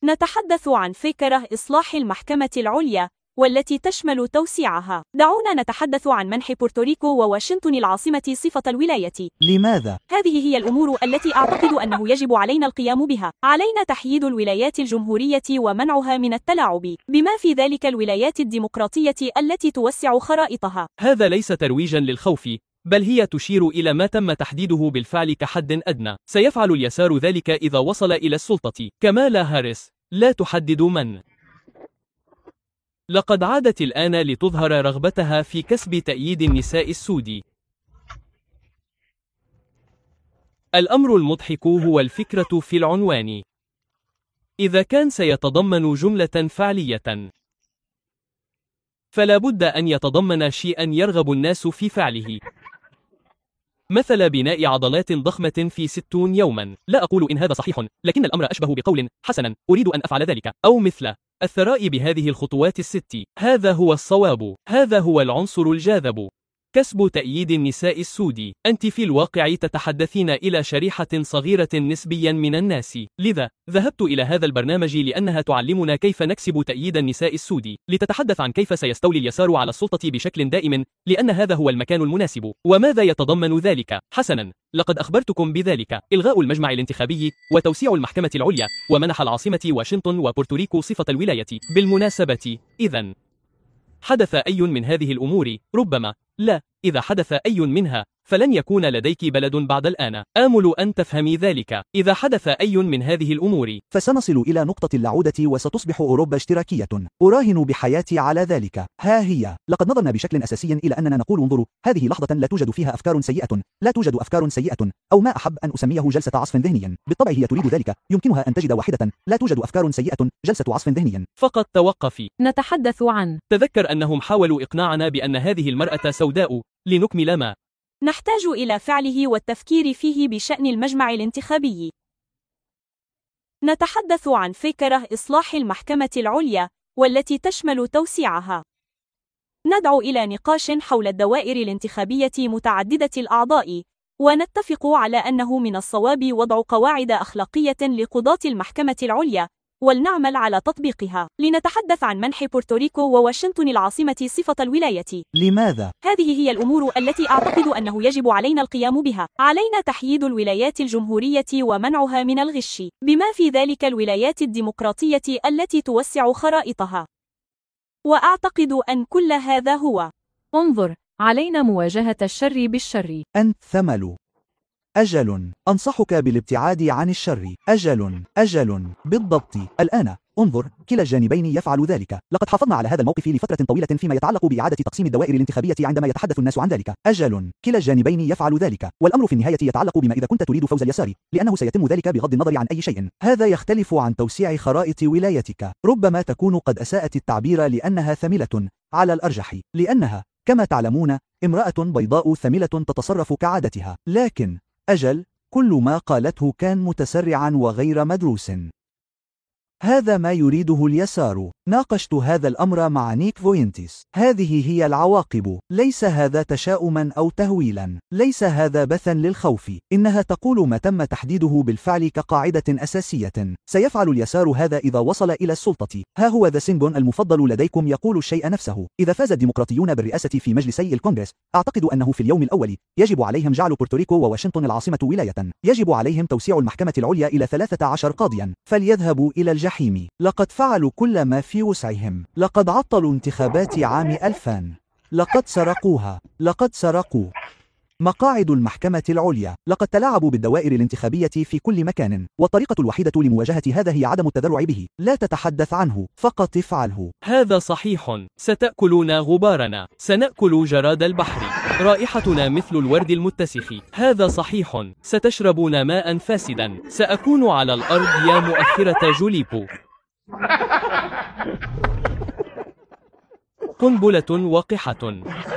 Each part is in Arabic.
نتحدث عن فكرة إصلاح المحكمة العليا والتي تشمل توسيعها. دعونا نتحدث عن منح بورتوريكو وواشنطن العاصمة صفة الولاية. لماذا؟ هذه هي الأمور التي أعتقد أنه يجب علينا القيام بها. علينا تحييد الولايات الجمهورية ومنعها من التلاعب، بما في ذلك الولايات الديمقراطية التي توسع خرائطها. هذا ليس ترويجا للخوف، بل هي تشير إلى ما تم تحديده بالفعل كحد أدنى. سيفعل اليسار ذلك إذا وصل إلى السلطة. كامالا هاريس لا تحدد من. لقد عادت الآن لتظهر رغبتها في كسب تأييد النساء السود. الأمر المضحك هو الفكرة في العنوان. إذا كان سيتضمن جملة فعلية، فلا بد أن يتضمن شيئا يرغب الناس في فعله، مثل بناء عضلات ضخمة في 60 يوما. لا أقول إن هذا صحيح، لكن الأمر أشبه بقول حسنا أريد أن أفعل ذلك، أو مثل الثراء بهذه الخطوات الست. هذا هو الصواب، هذا هو العنصر الجاذب، كسب تأييد النساء السود. أنت في الواقع تتحدثين إلى شريحة صغيرة نسبيا من الناس، لذا ذهبت إلى هذا البرنامج لأنها تعلمنا كيف نكسب تأييد النساء السود، لتتحدث عن كيف سيستولي اليسار على السلطة بشكل دائم، لأن هذا هو المكان المناسب. وماذا يتضمن ذلك؟ حسنا، لقد أخبرتكم بذلك: إلغاء المجمع الانتخابي وتوسيع المحكمة العليا ومنح العاصمة واشنطن وبورتوريكو صفة الولاية. بالمناسبة، إذن حدث أي من هذه الأمور؟ ربما لا. إذا حدث أي منها، فلن يكون لديك بلد بعد الآن. آمل أن تفهمي ذلك. إذا حدث أي من هذه الأمور، فسنصل إلى نقطة اللعودة وستصبح أوروبا اشتراكية. أراهن بحياتي على ذلك. ها هي. لقد نظرنا بشكل أساسي إلى أننا نقول: انظروا، هذه لحظة لا توجد فيها أفكار سيئة، لا توجد أفكار سيئة، أو ما أحب أن أسميه جلسة عصف ذهني. بالطبع هي تريد ذلك. يمكنها أن تجد واحدة: لا توجد أفكار سيئة، جلسة عصف ذهني. فقط توقفي. نتحدث عن. تذكر أنهم حاولوا إقناعنا بأن هذه المرأة سوداء. لنكمل ما نحتاج إلى فعله والتفكير فيه بشأن المجمع الانتخابي. نتحدث عن فكرة إصلاح المحكمة العليا والتي تشمل توسيعها. ندعو إلى نقاش حول الدوائر الانتخابية متعددة الأعضاء، ونتفق على أنه من الصواب وضع قواعد أخلاقية لقضاة المحكمة العليا، ولنعمل على تطبيقها. لنتحدث عن منح بورتوريكو وواشنطن العاصمة صفة الولاية. لماذا؟ هذه هي الأمور التي أعتقد أنه يجب علينا القيام بها. علينا تحييد الولايات الجمهورية ومنعها من الغش، بما في ذلك الولايات الديمقراطية التي توسع خرائطها. وأعتقد أن كل هذا هو. انظر، علينا مواجهة الشر بالشر. أنت ثمل. أجل. أنصحك بالابتعاد عن الشر. أجل. بالضبط. الآن انظر، كلا الجانبين يفعل ذلك. لقد حافظنا على هذا الموقف لفترة طويلة فيما يتعلق بإعادة تقسيم الدوائر الانتخابية عندما يتحدث الناس عن ذلك. أجل. كلا الجانبين يفعل ذلك، والأمر في النهاية يتعلق بما إذا كنت تريد فوز اليسار، لأنه سيتم ذلك بغض النظر عن أي شيء. هذا يختلف عن توسيع خرائط ولايتك. ربما تكون قد أساءت التعبير لأنها ثملة على الأرجح، لأنها كما تعلمون امرأة بيضاء ثملة تتصرف كعادتها. لكن أجل، كل ما قالته كان متسرعا وغير مدروس. هذا ما يريده اليسار. ناقشت هذا الأمر مع نيك فوينتيس. هذه هي العواقب. ليس هذا تشاؤما أو تهويلا، ليس هذا بثا للخوف. إنها تقول ما تم تحديده بالفعل كقاعدة أساسية. سيفعل اليسار هذا إذا وصل إلى السلطة. ها هو ذا سيمبون المفضل لديكم يقول الشيء نفسه. إذا فاز الديمقراطيون بالرئاسة في مجلسي الكونغرس، أعتقد أنه في اليوم الأول يجب عليهم جعل بورتوريكو وواشنطن العاصمة ولاية. يجب عليهم توسيع المحكمة العليا إلى 13 قاضيا، فليذهبوا إلى الجحيم. لقد فعلوا كل ما في وسعهم. لقد عطلوا انتخابات عام 2000. لقد سرقوها. لقد سرقوا مقاعد المحكمة العليا. لقد تلاعبوا بالدوائر الانتخابية في كل مكان، والطريقة الوحيدة لمواجهة هذا هي عدم التذرع به. لا تتحدث عنه، فقط افعله. هذا صحيح. ستأكلون غبارنا، سنأكل جراد البحر، رائحتنا مثل الورد المتسخ. هذا صحيح. ستشربون ماء فاسدا. سأكون على الأرض يا مؤخرة جوليبو. قنبلة وقحة.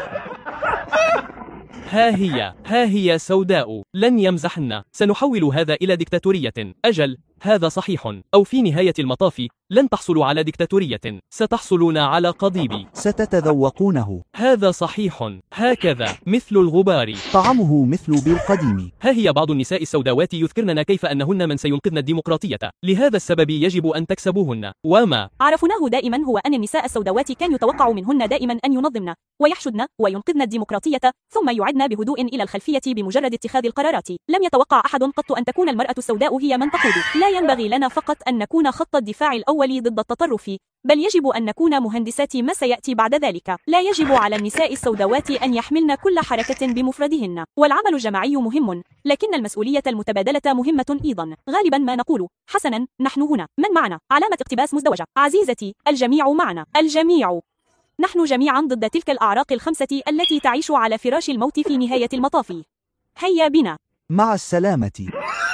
ها هي سوداء. لن يمزحن. سنحول هذا إلى ديكتاتورية. أجل، هذا صحيح. أو في نهاية المطاف لن تحصلوا على ديكتاتورية، ستحصلون على قضيب. ستتذوقونه. هذا صحيح، هكذا مثل الغبار. طعمه مثل بالقديم. ها هي بعض النساء السوداوات يذكرننا كيف أنهن من سينقذن الديمقراطية، لهذا السبب يجب أن تكسبوهن. وما عرفناه دائما هو أن النساء السوداوات كان يتوقع منهن دائما أن ينظمن ويحشدن وينقذن الديمقراطية ثم يعدن بهدوء إلى الخلفية بمجرد اتخاذ القرارات. لم يتوقع أحد قط أن تكون المرأة السوداء هي من تقود. لا ينبغي لنا فقط أن نكون خط الدفاع الأول ضد التطرف، بل يجب أن نكون مهندسات ما سيأتي بعد ذلك. لا يجب على النساء السوداوات أن يحملن كل حركة بمفردهن، والعمل الجماعي مهم، لكن المسؤولية المتبادلة مهمة أيضا. غالبا ما نقول: حسنا، نحن هنا، من معنا؟ علامة اقتباس مزدوجة. عزيزتي، الجميع معنا، الجميع. نحن جميعا ضد تلك الأعراق الخمسة التي تعيش على فراش الموت في نهاية المطاف. هيا بنا. مع السلامة.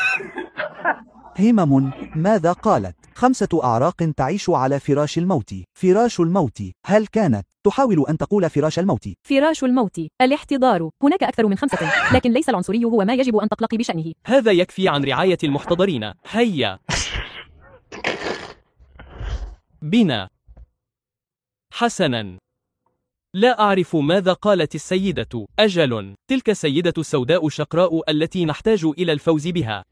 همم ماذا قالت؟ 5 أعراق تعيش على فراش الموت. فراش الموت. هل كانت تحاول أن تقول فراش الموت؟ فراش الموت، الاحتضار. هناك أكثر من 5، لكن ليس العنصري هو ما يجب أن تقلقي بشأنه. هذا يكفي عن رعاية المحتضرين. هيا بنا. حسنا، لا أعرف ماذا قالت السيدة. أجل، تلك السيدة السوداء الشقراء التي نحتاج إلى الفوز بها.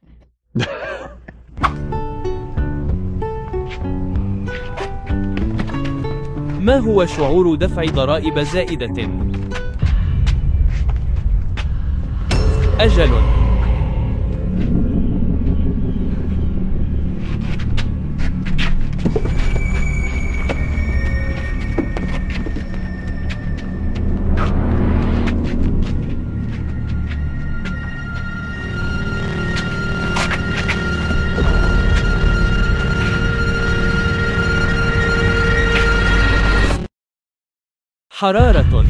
ما هو شعور دفع ضرائب زائدة؟ أجل، حرارة.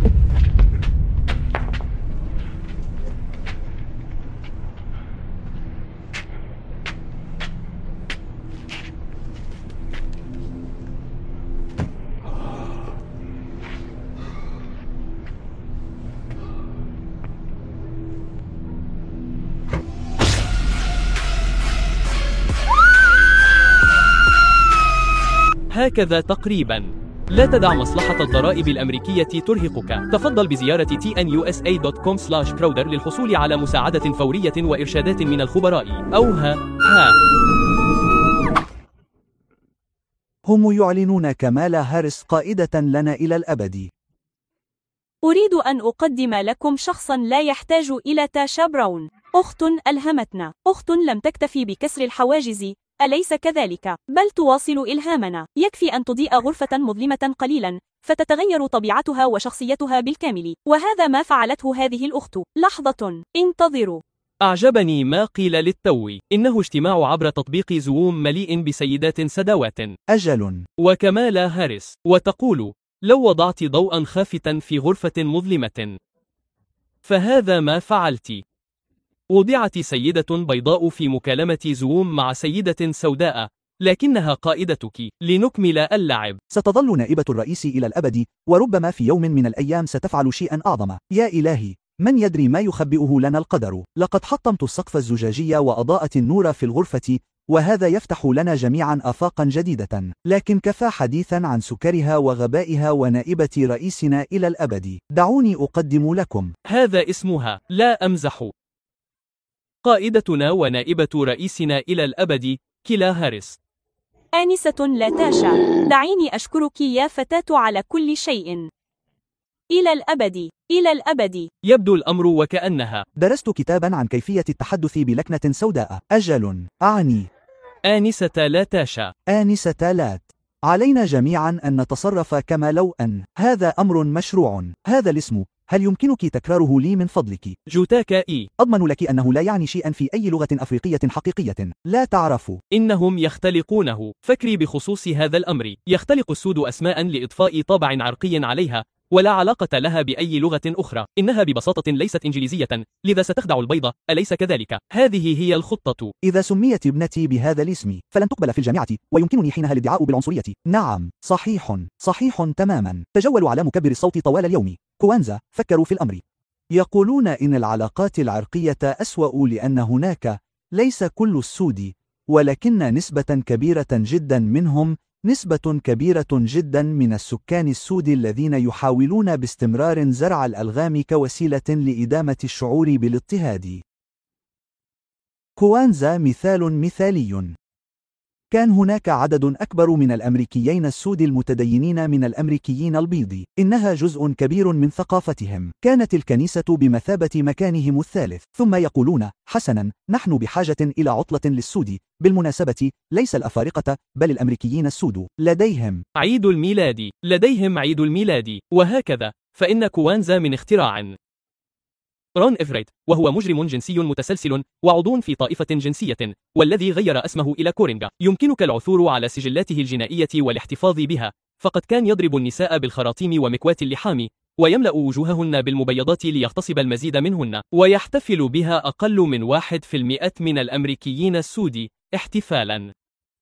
هكذا تقريبا. لا تدع مصلحة الضرائب الأمريكية ترهقك. تفضل بزيارة tnusa.com/crowder للحصول على مساعدة فورية وإرشادات من الخبراء. أو ها. هم يعلنون كمالا هاريس قائدة لنا إلى الأبد. أريد أن أقدم لكم شخصا لا يحتاج إلى تاشا براون. أخت ألهمتنا. أخت لم تكتفي بكسر الحواجز، أليس كذلك؟ بل تواصل إلهامنا. يكفي أن تضيء غرفة مظلمة قليلا فتتغير طبيعتها وشخصيتها بالكامل، وهذا ما فعلته هذه الأخت. لحظة، انتظروا. أعجبني ما قيل للتو. إنه اجتماع عبر تطبيق زوم مليء بسيدات سداوات. أجل. وكمالا هاريس. وتقول: لو وضعت ضوءا خافتا في غرفة مظلمة. فهذا ما فعلت. وضعت سيدة بيضاء في مكالمة زوم مع سيدة سوداء، لكنها قائدتك. لنكمل اللعب. ستظل نائبة الرئيس إلى الأبد، وربما في يوم من الأيام ستفعل شيئا أعظم. يا إلهي، من يدري ما يخبئه لنا القدر؟ لقد حطمت السقف الزجاجي وأضاءت النور في الغرفة، وهذا يفتح لنا جميعا آفاقا جديدة. لكن كفى حديثا عن سكرها وغبائها ونائبة رئيسنا إلى الأبد. دعوني أقدم لكم. هذا اسمها، لا أمزح، قائدتنا ونائبة رئيسنا إلى الأبد، كلا هاريس. آنسة لا تاشا، دعيني أشكرك يا فتاة على كل شيء. إلى الأبد، إلى الأبد. يبدو الأمر وكأنها. درست كتابا عن كيفية التحدث بلكنة سوداء. أجل، أعني آنسة لا تاشا. آنسة لات. علينا جميعا أن نتصرف كما لو أن هذا أمر مشروع. هذا الاسم، هل يمكنك تكراره لي من فضلك؟ جوتاكا إي. أضمن لك أنه لا يعني شيئا في أي لغة أفريقية حقيقية. لا تعرف. إنهم يختلقونه. فكري بخصوص هذا الأمر. يختلق السود أسماء لإضفاء طابع عرقي عليها، ولا علاقة لها بأي لغة أخرى. إنها ببساطة ليست إنجليزية، لذا ستخدع البيضة، أليس كذلك؟ هذه هي الخطة. إذا سميت ابنتي بهذا الاسم فلن تقبل في الجامعة، ويمكنني حينها الادعاء بالعنصرية. نعم، صحيح، صحيح تماما. تجولوا على مكبر الصوت طوال اليوم. كوانزا، فكروا في الأمر. يقولون إن العلاقات العرقية أسوأ لأن هناك ليس كل السود، ولكن نسبة كبيرة جدا منهم، نسبة كبيرة جدا من السكان السود الذين يحاولون باستمرار زرع الألغام كوسيلة لإدامة الشعور بالاضطهاد. كوانزا مثال مثالي. كان هناك عدد أكبر من الأمريكيين السود المتدينين من الأمريكيين البيض، إنها جزء كبير من ثقافتهم. كانت الكنيسة بمثابة مكانهم الثالث. ثم يقولون: حسنا، نحن بحاجة إلى عطلة للسود. بالمناسبة، ليس الأفارقة بل الأمريكيين السود لديهم عيد الميلاد، لديهم عيد الميلاد، وهكذا. فإن كوانزا من اختراع رون إفريت، وهو مجرم جنسي متسلسل وعضو في طائفة جنسية، والذي غير اسمه إلى كورينغا. يمكنك العثور على سجلاته الجنائية والاحتفاظ بها، فقد كان يضرب النساء بالخراطيم ومكوات اللحام، ويملأ وجوههن بالمبيضات ليغتصب المزيد منهن، ويحتفل بها أقل من 1% من الأمريكيين السود احتفالا.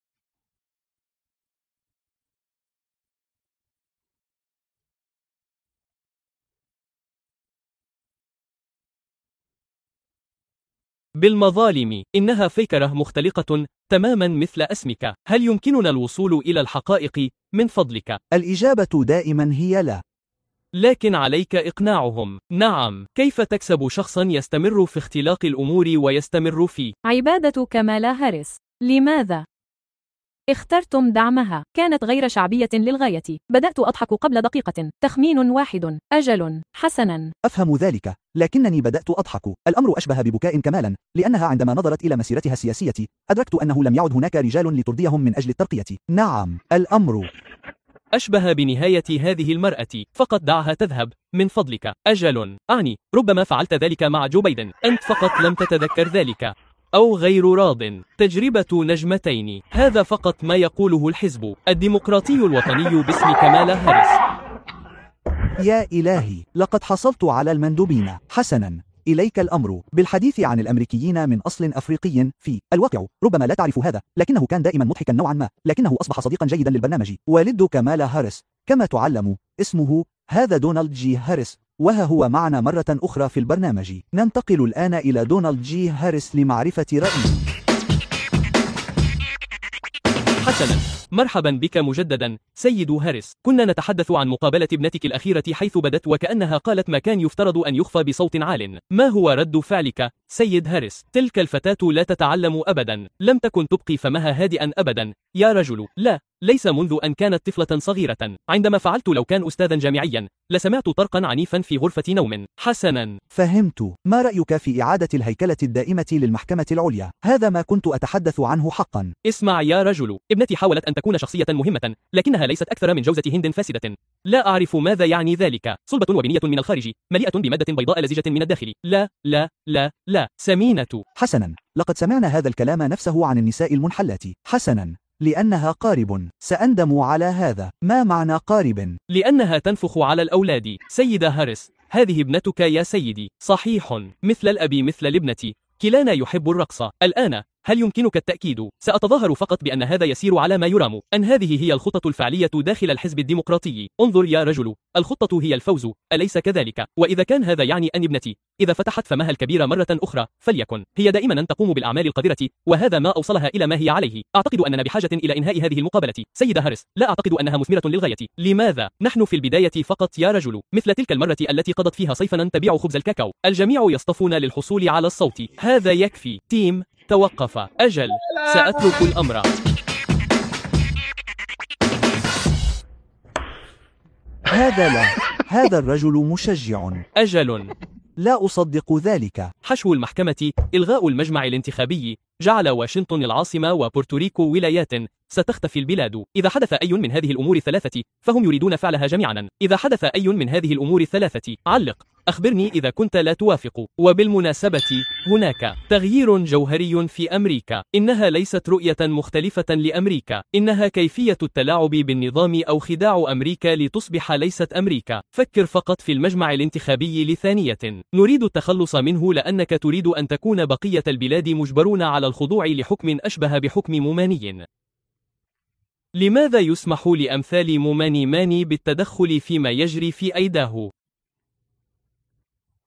بالمظالم، إنها فكرة مختلقة تماما مثل اسمك. هل يمكننا الوصول إلى الحقائق من فضلك؟ الإجابة دائما هي لا. لكن عليك إقناعهم. نعم. كيف تكسب شخصا يستمر في اختلاق الأمور ويستمر في عبادة كامالا هاريس؟ لماذا اخترتم دعمها؟ كانت غير شعبية للغاية. بدأت أضحك قبل دقيقة. تخمين واحد. أجل. حسنا. أفهم ذلك، لكنني بدأت أضحك. الأمر أشبه ببكاء كمالا، لأنها عندما نظرت إلى مسيرتها السياسية أدركت أنه لم يعد هناك رجال لترضيهم من أجل الترقية. نعم، الأمر أشبه بنهاية هذه المرأة. فقط دعها تذهب من فضلك. أجل. أعني ربما فعلت ذلك مع جو بايدن. أنت فقط لم تتذكر ذلك، أو غير راض. تجربة نجمتين، هذا فقط ما يقوله الحزب الديمقراطي الوطني باسم كامالا هاريس. يا إلهي، لقد حصلت على المندوبين. حسنا، إليك الأمر. بالحديث عن الأمريكيين من أصل أفريقي في الواقع، ربما لا تعرف هذا، لكنه كان دائما مضحكا نوعا ما، لكنه أصبح صديقا جيدا للبرنامج. والد كامالا هاريس، كما تعلم اسمه، هذا دونالد جي هاريس، وها هو معنا مرة أخرى في البرنامج. ننتقل الآن إلى دونالد جي هاريس لمعرفة رأيه. حسنا، مرحبا بك مجددا سيد هاريس. كنا نتحدث عن مقابلة ابنتك الأخيرة حيث بدت وكأنها قالت ما كان يفترض أن يخفى بصوت عال. ما هو رد فعلك سيد هاريس؟ تلك الفتاة لا تتعلم أبدا، لم تكن تبقي فمها هادئا أبدا يا رجل. لا، ليس منذ أن كانت طفلة صغيرة. عندما فعلت لو كان أستاذا جامعيا لسمعت طرقا عنيفا في غرفة نوم. حسنا، فهمت. ما رأيك في إعادة الهيكلة الدائمة للمحكمة العليا؟ هذا ما كنت أتحدث عنه حقا. اسمع يا رجل، ابنتي حاولت أن تكون شخصية مهمة، لكنها ليست أكثر من جوزة هند فاسدة. لا أعرف ماذا يعني ذلك. صلبة وبنية من الخارج، مليئة بمادة بيضاء لزجة من الداخل. لا لا لا لا، سمينة. حسنا، لقد سمعنا هذا الكلام نفسه عن النساء المنحلات. حسنا، لأنها قارب. سأندم على هذا. ما معنى قارب؟ لأنها تنفخ على الأولاد. سيدة هاريس، هذه ابنتك يا سيدي. صحيح، مثل الأب مثل الابنة، كلانا يحب الرقص. الآن هل يمكنك التأكيد؟ سأتظاهر فقط بأن هذا يسير على ما يرام، أن هذه هي الخطة الفعلية داخل الحزب الديمقراطي. انظر يا رجل، الخطة هي الفوز، أليس كذلك؟ وإذا كان هذا يعني أن ابنتي إذا فتحت فمها الكبير مرة أخرى فليكن. هي دائما تقوم بالأعمال القذرة، وهذا ما أوصلها إلى ما هي عليه. أعتقد أننا بحاجة إلى إنهاء هذه المقابلة. سيدة هاريس، لا أعتقد أنها مثمرة للغاية. لماذا؟ نحن في البداية فقط يا رجل، مثل تلك المرة التي قضت فيها صيفا تبيع خبز الكاكاو. الجميع يصطفون للحصول على الصوت. هذا يكفي. تيم، توقف. أجل، سأترك الأمر. هذا لا، هذا الرجل مشجع. أجل، لا أصدق ذلك. حشو المحكمة، إلغاء المجمع الانتخابي، جعل واشنطن العاصمة وبورتوريكو ولايات. ستختفي البلاد. إذا حدث أي من هذه الأمور الثلاثة فهم يريدون فعلها جميعا. إذا حدث أي من هذه الأمور الثلاثة علق، أخبرني إذا كنت لا توافق. وبالمناسبة، هناك تغيير جوهري في أمريكا. إنها ليست رؤية مختلفة لأمريكا، إنها كيفية التلاعب بالنظام أو خداع أمريكا لتصبح ليست أمريكا. فكر فقط في المجمع الانتخابي لثانية. نريد التخلص منه لأنك تريد أن تكون بقية البلاد مجبرون على الخضوع لحكم أشبه بحكم موماني. لماذا يسمح لأمثال موماني ماني بالتدخل فيما يجري في أيداه؟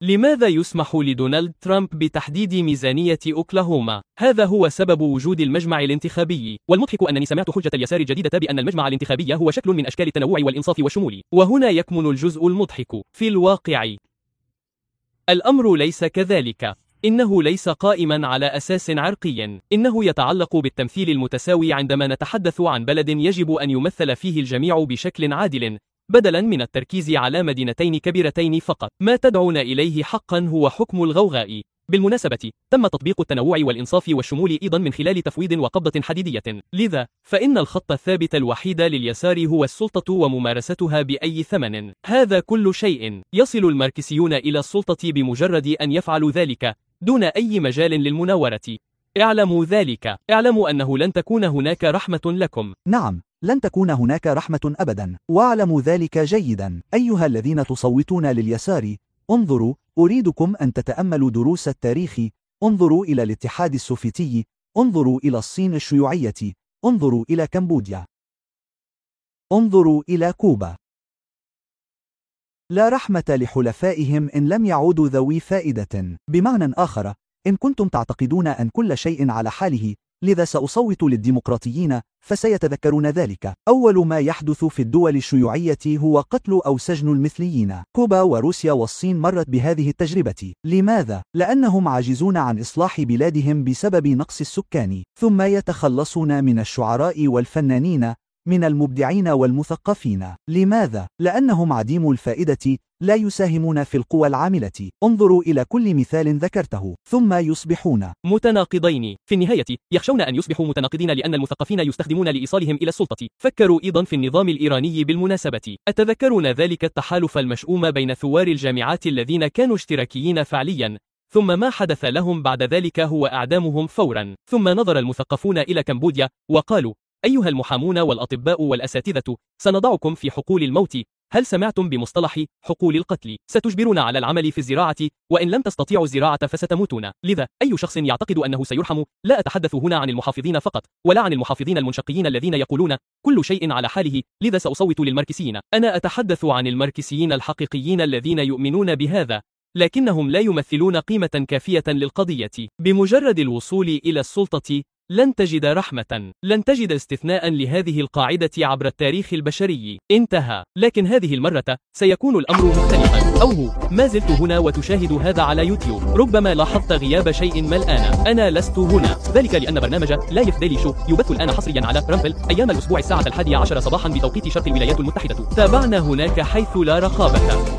لماذا يسمح لدونالد ترامب بتحديد ميزانية أوكلاهوما؟ هذا هو سبب وجود المجمع الانتخابي، والمضحك أنني سمعت حجة اليسار الجديدة بأن المجمع الانتخابي هو شكل من أشكال التنوع والإنصاف والشمول، وهنا يكمن الجزء المضحك. في الواقع الأمر ليس كذلك. إنه ليس قائما على أساس عرقي، إنه يتعلق بالتمثيل المتساوي عندما نتحدث عن بلد يجب أن يمثل فيه الجميع بشكل عادل، بدلا من التركيز على مدينتين كبيرتين فقط. ما تدعون إليه حقا هو حكم الغوغاء. بالمناسبة، تم تطبيق التنوع والإنصاف والشمول أيضا من خلال تفويض وقبضة حديدية، لذا فإن الخط الثابت الوحيد لليسار هو السلطة وممارستها بأي ثمن. هذا كل شيء. يصل الماركسيون إلى السلطة بمجرد أن يفعلوا ذلك دون أي مجال للمناورة. اعلموا ذلك. اعلموا أنه لن تكون هناك رحمة لكم. نعم، لن تكون هناك رحمة أبدا، واعلموا ذلك جيدا. أيها الذين تصوتون لليسار، انظروا، أريدكم أن تتأملوا دروس التاريخ. انظروا إلى الاتحاد السوفيتي، انظروا إلى الصين الشيوعية، انظروا إلى كمبوديا، انظروا إلى كوبا. لا رحمة لحلفائهم إن لم يعودوا ذوي فائدة. بمعنى آخر، إن كنتم تعتقدون أن كل شيء على حاله، لذا سأصوت للديمقراطيين، فسيتذكرون ذلك. أول ما يحدث في الدول الشيوعية هو قتل أو سجن المثليين. كوبا وروسيا والصين مرت بهذه التجربة. لماذا؟ لأنهم عاجزون عن إصلاح بلادهم بسبب نقص السكان، ثم يتخلصون من الشعراء والفنانين، من المبدعين والمثقفين. لماذا؟ لأنهم عديمو الفائدة، لا يساهمون في القوى العاملة. انظروا إلى كل مثال ذكرته، ثم يصبحون متناقضين. في النهاية يخشون أن يصبحوا متناقضين لأن المثقفين يستخدمون لإيصالهم إلى السلطة. فكروا أيضا في النظام الإيراني بالمناسبة. أتذكرون ذلك التحالف المشؤوم بين ثوار الجامعات الذين كانوا اشتراكيين فعليا، ثم ما حدث لهم بعد ذلك هو إعدامهم فورا. ثم نظر المثقفون إلى كمبوديا وقالوا: أيها المحامون والأطباء والأساتذة، سنضعكم في حقول الموت. هل سمعتم بمصطلح حقول القتل؟ ستجبرون على العمل في الزراعة، وإن لم تستطيعوا الزراعة فستموتون. لذا أي شخص يعتقد أنه سيرحم، لا أتحدث هنا عن المحافظين فقط، ولا عن المحافظين المنشقيين الذين يقولون كل شيء على حاله، لذا سأصوت للماركسيين. أنا أتحدث عن الماركسيين الحقيقيين الذين يؤمنون بهذا، لكنهم لا يمثلون قيمة كافية للقضية. بمجرد الوصول إلى السلطة لن تجد رحمة، لن تجد استثناء لهذه القاعدة عبر التاريخ البشري. انتهى. لكن هذه المرة سيكون الأمر مختلفا. أو هو ما زلت هنا وتشاهد هذا على يوتيوب. ربما لاحظت غياب شيء ما الآن. أنا لست هنا، ذلك لأن برنامج لايف ديلي شو يبث الآن حصريا على رامبل أيام الأسبوع الساعة 11 صباحا بتوقيت شرق الولايات المتحدة. تابعنا هناك حيث لا رقابة.